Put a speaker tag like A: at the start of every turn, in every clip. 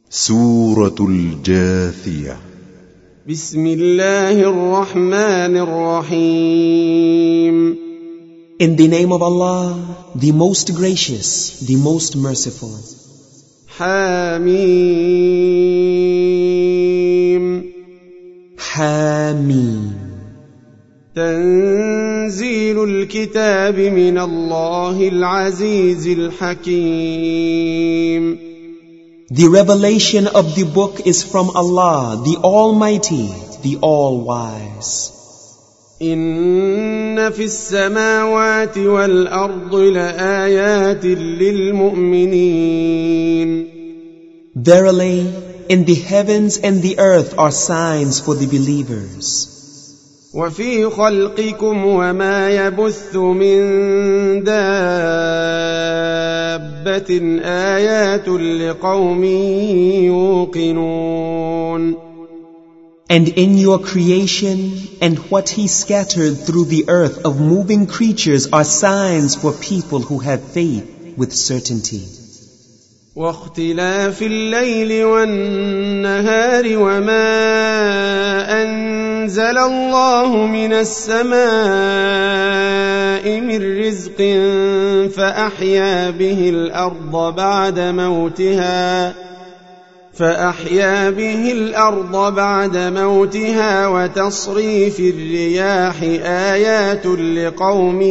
A: سورة الجاثية.
B: بسم الله الرحمن الرحيم.
C: In the name of Allah, the most gracious, the most merciful.
B: حميم.
C: حميم.
B: تنزيل الكتاب من الله العزيز الحكيم.
C: The revelation of the book is from Allah, the Almighty, the All-Wise.
B: إن في السماوات والأرض لآيات للمؤمنين.
C: Verily, in the heavens and the earth are signs for the believers.
B: وفي خلقكم وما يبث من دابة آيات لقوم يوقنون.
C: And in your creation and what He scattered through the earth of moving creatures are signs for people who have faith with certainty.
B: واختلاف الليل والنهار وما أنزل الله من السماء من رزق فأحيا به الأرض بعد موتها وتصريف الرياح آيات لقوم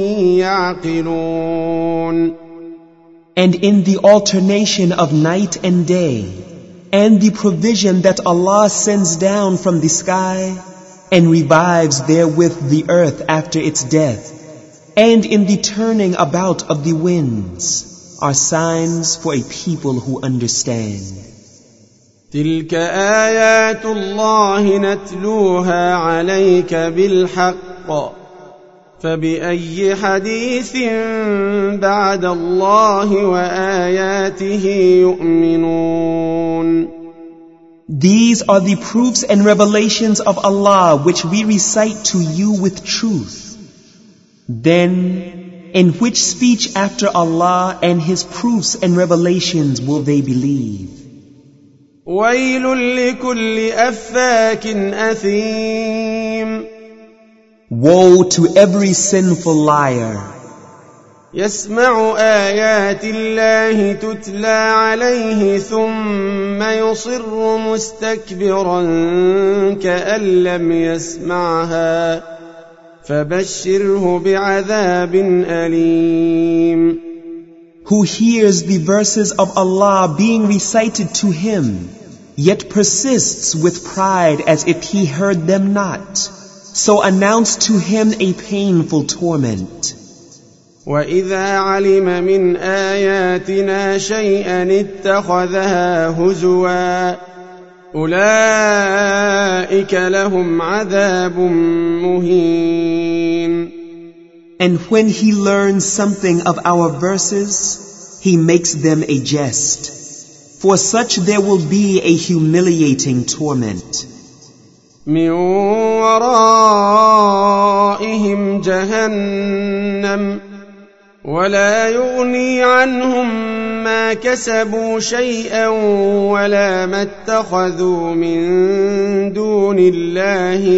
B: يعقلون.
C: And in the alternation of night and day, and the provision that Allah sends down from the sky, and revives therewith the earth after its death, and in the turning about of the winds, are signs for a people who understand.
B: تلك آيات الله نتلوها عليك بالحق فبأي حديث بعد الله وآياته يؤمنون.
C: These are the proofs and revelations of Allah which we recite to you with truth. Then, in which speech after Allah and His proofs and revelations will they believe?
B: ويل لكل أفاك أثيم.
C: Woe to every sinful liar.
B: يسمع آيات الله تتلى عليه ثم يصر مستكبرا كأن لم يسمعها فبشره بعذاب أليم.
C: Who hears the verses of Allah being recited to him, yet persists with pride as if he heard them not. So announce to him a painful torment.
B: وَإِذَا عَلِمَ مِنْ آيَاتِنَا شَيْئًا اتَّخَذَهَا هُزُوًا أُولَئِكَ لَهُمْ عَذَابٌ مُهِينٌ.
C: And when he learns something of our verses, he makes them a jest. For such there will be a humiliating torment.
B: من ورائهم جهنم ولا يغني عنهم ما كسبوا شيئا ولا ما اتخذوا من دون الله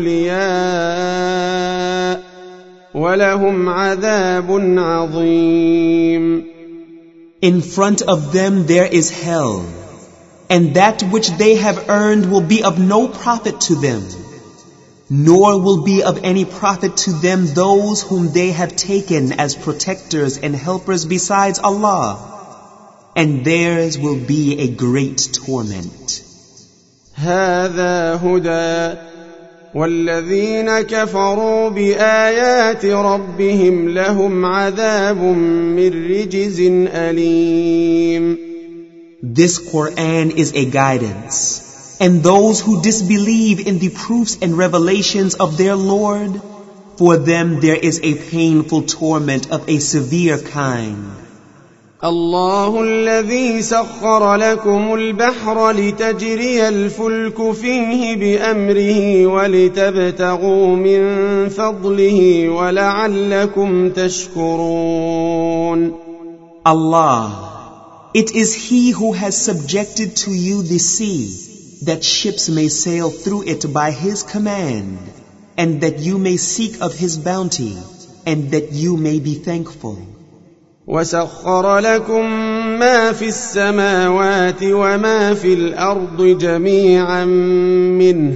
B: أولياء ولهم عذاب عظيم.
C: In front of them there is hell, and that which they have earned will be of no profit to them, nor will be of any profit to them those whom they have taken as protectors and helpers besides Allah, and theirs will be a great torment.
B: هذا هدى والذين كفروا بآيات ربهم لهم عذاب من رجز أليم.
C: This Quran is a guidance, and those who disbelieve in the proofs and revelations of their Lord, for them there is a painful torment of a severe kind.
B: الله الذي سخر لكم البحر لتجري الفلك فيه بأمره ولتبتغوا من فضله ولعلكم تشكرون.
C: Allah, It is He who has subjected to you the sea, that ships may sail through it by His command, and that you may seek of His bounty, and that you may be thankful.
B: وسخر لكم ما في السماوات وما في الأرض جميعا منه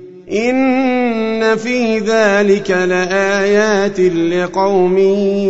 B: إن في ذلك لآيات لقوم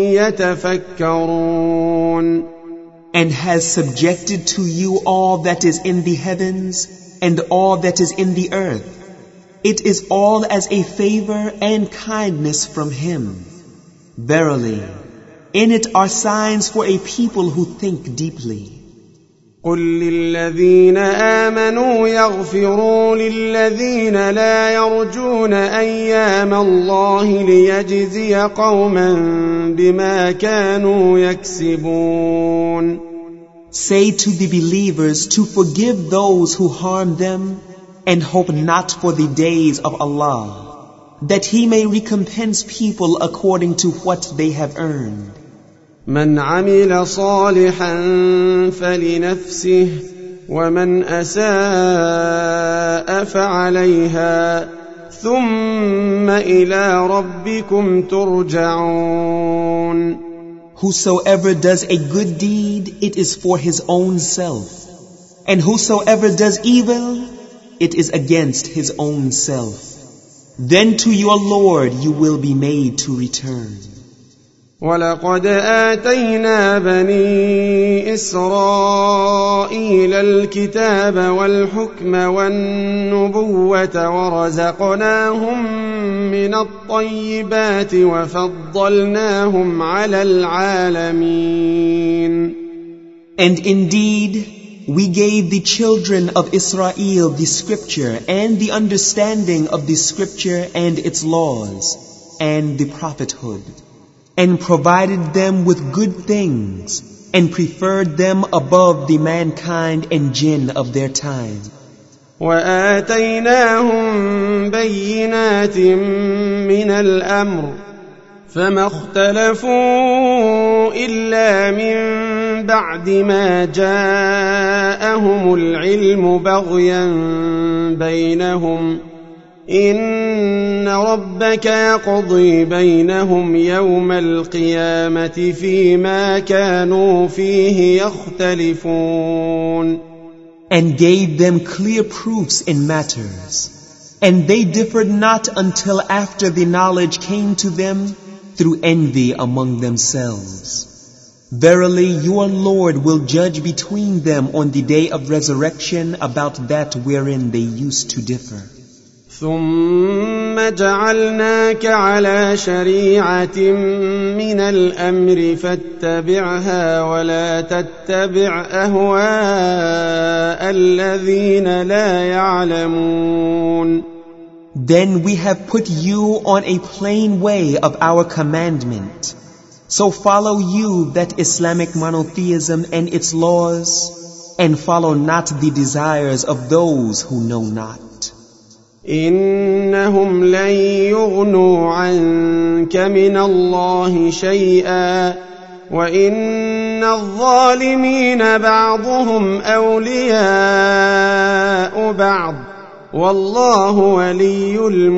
B: يتفكرون.
C: And has subjected to you all that is in the heavens and all that is in the earth. It is all as a favor and kindness from Him. Verily, in it are signs for a people who think deeply.
B: قل للذين آمنوا يغفروا للذين لا يرجون أيام الله ليجزي قوما بما كانوا يكسبون.
C: Say to the believers to forgive those who harm them and hope not for the days of Allah, that He may recompense people according to what they have earned.
B: من عمل صالحا فلنفسه ومن أساء فعليها ثم إلى ربكم ترجعون.
C: Whosoever does a good deed, it is for his own self. And whosoever does evil, it is against his own self. Then to your Lord you will be made to return.
B: وَلَقَدْ آتَيْنَا بَنِي إِسْرَائِيلَ الْكِتَابَ وَالْحُكْمَ وَالنُّبُوَّةَ وَرَزَقْنَاهُم مِّنَ الطَّيِّبَاتِ وَفَضَّلْنَاهُمْ عَلَى الْعَالَمِينَ.
C: And indeed, we gave the children of Israel the scripture and the understanding of the scripture and its laws and the prophethood, and provided them with good things, and preferred them above the mankind and jinn of their time.
B: وَآتَيْنَاهُمْ بَيِّنَاتٍ مِّنَ الْأَمْرِ فَمَا اخْتَلَفُوا إِلَّا مِن بَعْدِ مَا جَاءَهُمُ الْعِلْمُ بَغْيًا بَيْنَهُمْ إن ربك يقضي بينهم يوم القيامة فيما كانوا فيه يختلفون.
C: And gave them clear proofs in matters, and they differed not until after the knowledge came to them through envy among themselves. Verily, your Lord will judge between them on the day of resurrection about that wherein they used to differ.
B: ثم جعلناك على شريعة من الأمر فاتبعها ولا تتبع أهواء الذين لا يعلمون.
C: Then we have put you on a plain way of our commandment. So follow you that Islamic monotheism and its laws, and follow not the desires of those who know not.
B: إنهم لن يغنوا عنك من الله شيئا وإن الظالمين بعضهم أولياء بعض والله ولي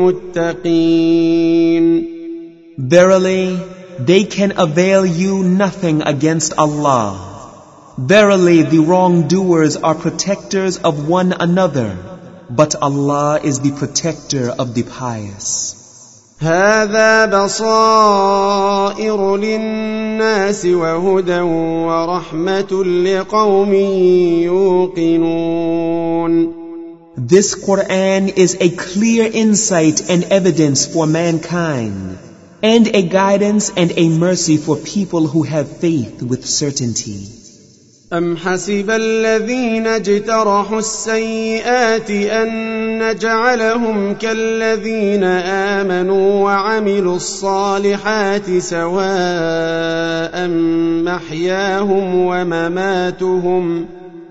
B: المتقين.
C: Verily, they can avail you nothing against Allah. Verily, the wrongdoers are protectors of one another. But Allah is the protector of the pious.
B: هذا بصائر للناس وهدى ورحمة لقوم يوقنون.
C: This Quran is a clear insight and evidence for mankind, and a guidance and a mercy for people who have faith with certainty.
B: أم حسب الذين اجترحوا السيئات أن نجعلهم كالذين آمنوا وعملوا الصالحات سواء محياهم ومماتهم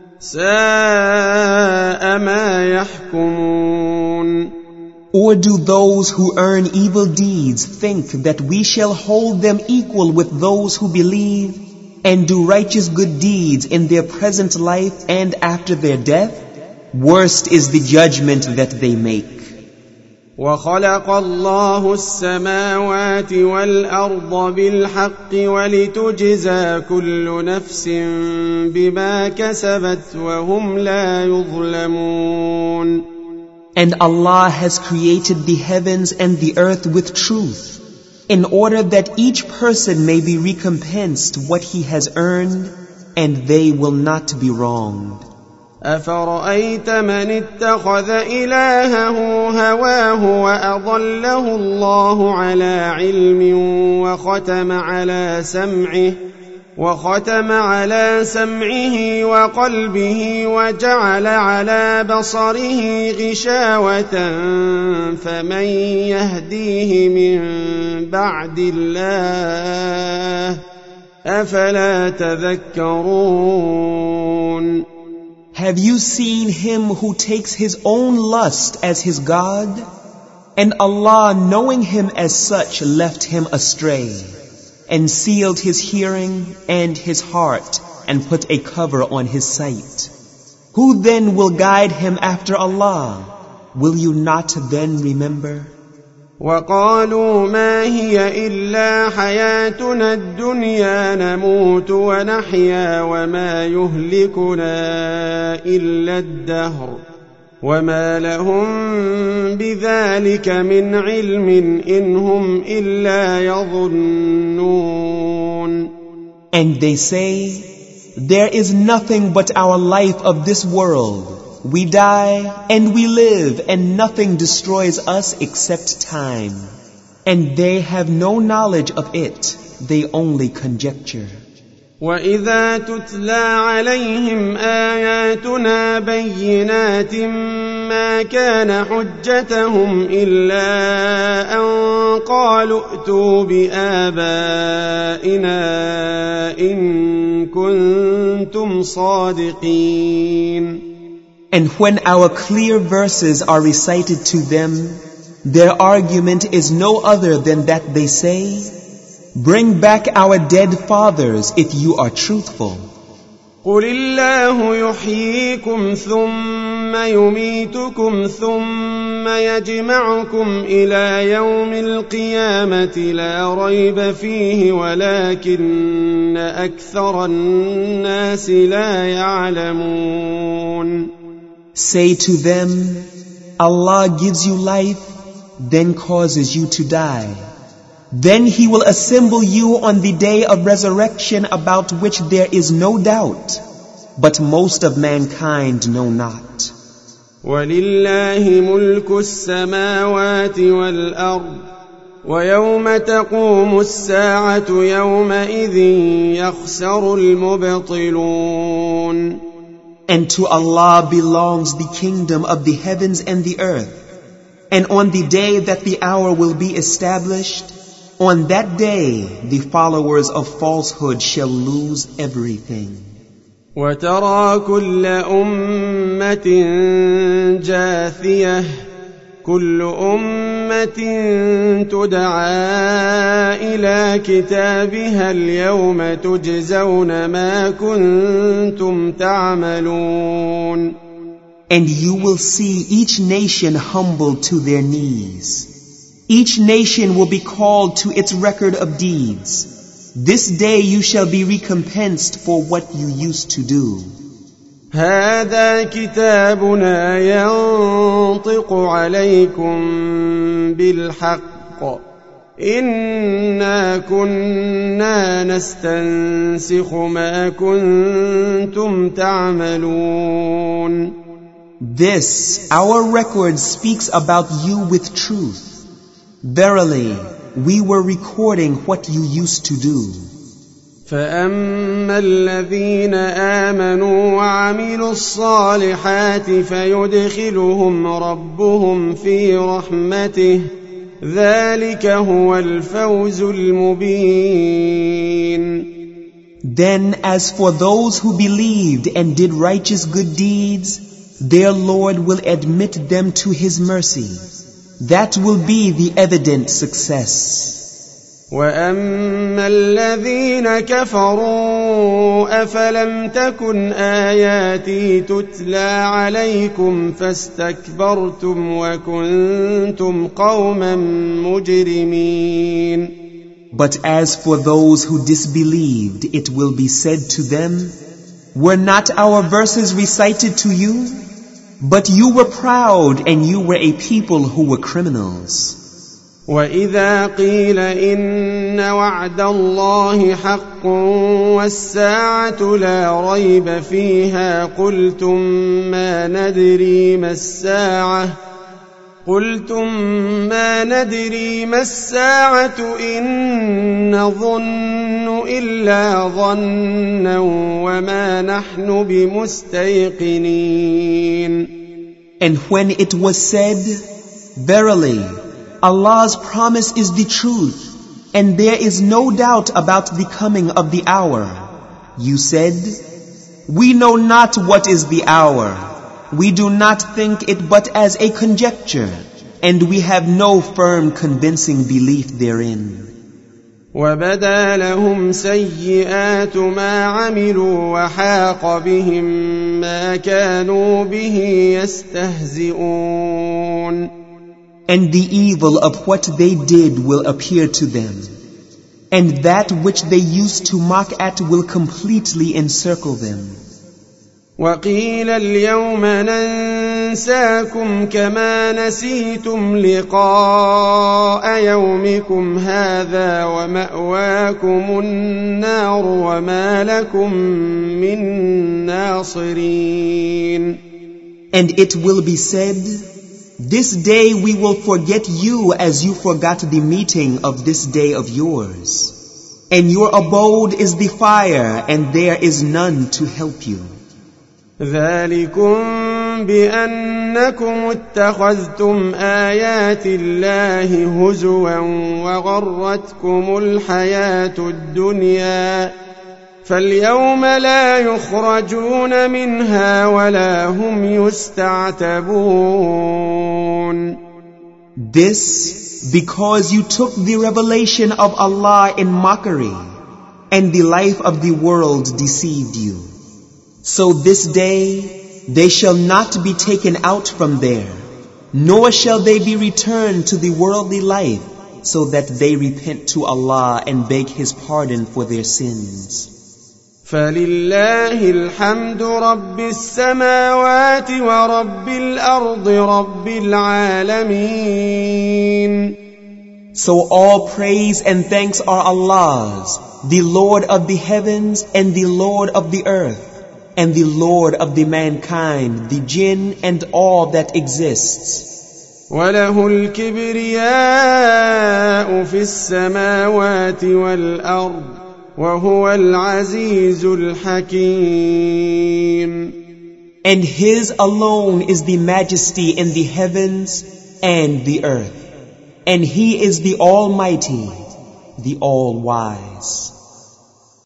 B: ساء ما يحكمون.
C: Or do those who earn evil deeds think that we shall hold them equal with those who believe, and do righteous good deeds in their present life and after their death, worst is the judgment that they make.
B: وخلق الله السماوات والأرض بالحق ولتجزى كل نفس بما كسبت وهم لا يظلمون.
C: And Allah has created the heavens and the earth with truth, in order that each person may be recompensed what he has earned, and they will not be wronged.
B: أفرأيت من اتخذ إلهه هواه وأضله الله على علم وختم على سمعه وقلبه وجعل على بصره غشاوة فمن يهديه من بعد الله أفلا تذكرون.
C: Have you seen him who takes his own lust as his God? And Allah, knowing him as such, left him astray, and sealed his hearing and his heart, and put a cover on his sight. Who then will guide him after Allah? Will you not then remember?
B: وقالوا ما هي إلا حياتنا الدنيا نموت ونحيا وما يهلكنا إلا الدهر وما لهم بذلك من علم إن هم إلا يظنون.
C: And they say, there is nothing but our life of this world. We die and we live, and nothing destroys us except time. And they have no knowledge of it, they only conjecture.
B: وَإِذَا تُتْلَى عَلَيْهِمْ آيَاتُنَا بَيِّنَاتٍ مَا كَانَ حُجَّتَهُمْ إِلَّا أَن قَالُوا ائْتُوا بِآبَائِنَا إِن كُنتُمْ صَادِقِينَ.
C: And when our clear verses are recited to them, their argument is no other than that they say, bring back our dead fathers if you are truthful.
B: قُلِ اللَّهُ يُحْيِيكُمْ ثُمَّ يُمِيتُكُمْ ثُمَّ يَجْمَعُكُمْ إِلَى يَوْمِ الْقِيَامَةِ لَا رَيْبَ فِيهِ وَلَكِنَّ أَكْثَرَ النَّاسِ لَا يَعْلَمُونَ.
C: Say to them, Allah gives you life, then causes you to die. Then He will assemble you on the day of resurrection, about which there is no doubt, but most of mankind know not.
B: وَلِلَّهِ مُلْكُ السَّمَاوَاتِ وَالْأَرْضِ وَيَوْمَ تَقُومُ السَّاعَةُ يَوْمَئِذٍ يَخْسَرُ الْمُبْطِلُونَ.
C: And to Allah belongs the kingdom of the heavens and the earth. And on the day that the hour will be established, on that day the followers of falsehood shall lose everything.
B: وَتَرَى كُلَّ أُمَّةٍ جَاثِيَةً كُلُّ أُمَّةٍ تُدْعَى إِلَى كِتَابِهَا الْيَوْمَ تُجْزَوْنَ مَا كُنتُمْ تَعْمَلُونَ.
C: And you will see each nation humbled to their knees. Each nation will be called to its record of deeds. This day you shall be recompensed for what you used to do.
B: هذا كتابنا ينطق عليكم بالحق إنا كنا نستنسخ ما كنتم تعملون.
C: This, our record, speaks about you with truth. Verily, we were recording what you used to do.
B: فأما الذين آمنوا وعملوا الصالحات فيدخلهم ربهم في رحمته ذلك هو الفوز المبين.
C: Then as for those who believed and did righteous good deeds, their Lord will admit them to His mercy. That will be the evident success.
B: وأما الذين كفروا أفلم تكن آياتي تتلى عليكم فاستكبرتم وكنتم قوما مجرمين.
C: But as for those who disbelieved, it will be said to them, were not our verses recited to you? But you were proud and you were a people who were criminals.
B: وَإِذَا قِيلَ إِنَّ وَعْدَ اللَّهِ حَقٌّ وَالسَّاعَةُ لَا رَيْبَ فِيهَا قُلْتُم مَّا نَدْرِي مَا السَّاعَةُ إِن نَّظُنُّ إِلَّا ظَنًّا وَمَا نَحْنُ بِمُسْتَيْقِنِينَ.
C: And when it was said, verily, Allah's promise is the truth, and there is no doubt about the coming of the hour. You said, we know not what is the hour. We do not think it but as a conjecture, and we have no firm convincing belief therein.
B: وَبَدَا لَهُمْ سَيِّئَاتُ مَا عَمِلُوا وَحَاقَ بِهِم مَّا كَانُوا بِهِ يَسْتَهْزِئُونَ.
C: And the evil of what they did will appear to them, and that which they used to mock at will completely encircle them.
B: وَقِيلَ الْيَوْمَ نَنسَاكُمْ كَمَا نَسِيتُمْ لِقَاءَ يَوْمِكُمْ هَٰذَا وَمَأْوَاكُمُ النَّارُ وَمَا لَكُمْ مِن نَّاصِرِينَ.
C: And it will be said, this day we will forget you as you forgot the meeting of this day of yours. And your abode is the fire, and there is none to help you.
B: ذَلِكُمْ بِأَنَّكُمُ اتَّخَذْتُمْ آيَاتِ اللَّهِ هُزُوًا وَغَرَّتْكُمُ الْحَيَاةُ الدُّنْيَا فَالْيَوْمَ لَا يُخْرَجُونَ مِنْهَا وَلَا هُمْ يُسْتَعْتَبُونَ.
C: This because you took the revelation of Allah in mockery, and the life of the world deceived you. So this day they shall not be taken out from there, nor shall they be returned to the worldly life, so that they repent to Allah and beg His pardon for their sins.
B: فَلِلَّهِ الْحَمْدُ رَبِّ السَّمَاوَاتِ وَرَبِّ الْأَرْضِ رَبِّ الْعَالَمِينَ.
C: So all praise and thanks are Allah's, the Lord of the heavens and the Lord of the earth, and the Lord of the mankind, the jinn, and all that exists.
B: وَلَهُ الْكِبْرِيَاءُ فِي السَّمَاوَاتِ وَالْأَرْضِ وَهُوَ الْعَزِيزُ الْحَكِيمُ.
C: And His alone is the majesty in the heavens and the earth, and He is the Almighty, the All-Wise.